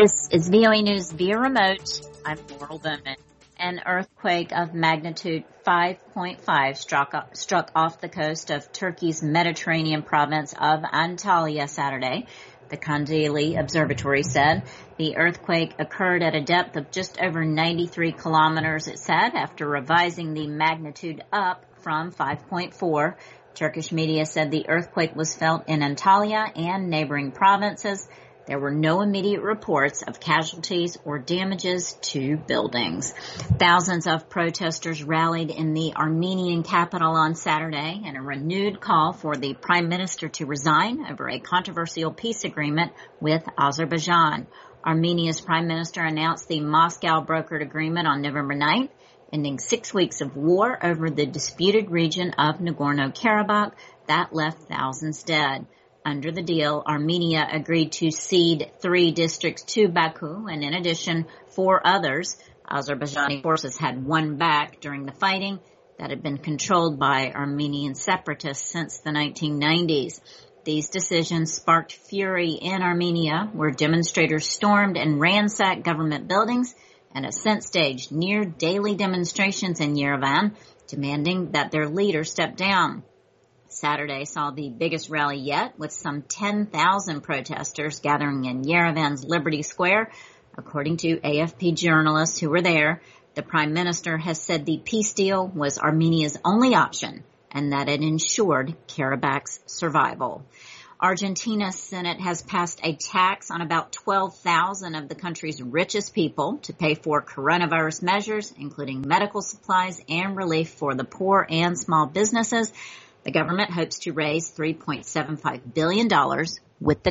This is VOA News via remote. I'm Laurel Bowman. An earthquake of magnitude 5.5 struck off the coast of Turkey's Mediterranean province of Antalya Saturday. The Kandili Observatory said the earthquake occurred at a depth of just over 93 kilometers, it said, after revising the magnitude up from 5.4. Turkish media said the earthquake was felt in Antalya and neighboring provinces. There were no immediate reports of casualties or damages to buildings. Thousands of protesters rallied in the Armenian capital on Saturday in a renewed call for the prime minister to resign over a controversial peace agreement with Azerbaijan. Armenia's prime minister announced the Moscow-brokered agreement on November 9th, ending 6 weeks of war over the disputed region of Nagorno-Karabakh that left thousands dead. Under the deal, Armenia agreed to cede 3 districts to Baku, and in addition, 4 others. Azerbaijani forces had won back during the fighting that had been controlled by Armenian separatists since the 1990s. These decisions sparked fury in Armenia, where demonstrators stormed and ransacked government buildings and have since staged near-daily demonstrations in Yerevan, demanding that their leader step down. Saturday saw the biggest rally yet, with some 10,000 protesters gathering in Yerevan's Liberty Square. According to AFP journalists who were there, the prime minister has said the peace deal was Armenia's only option and that it ensured Karabakh's survival. Argentina's Senate has passed a tax on about 12,000 of the country's richest people to pay for coronavirus measures, including medical supplies and relief for the poor and small businesses. The government hopes to raise $3.75 billion with the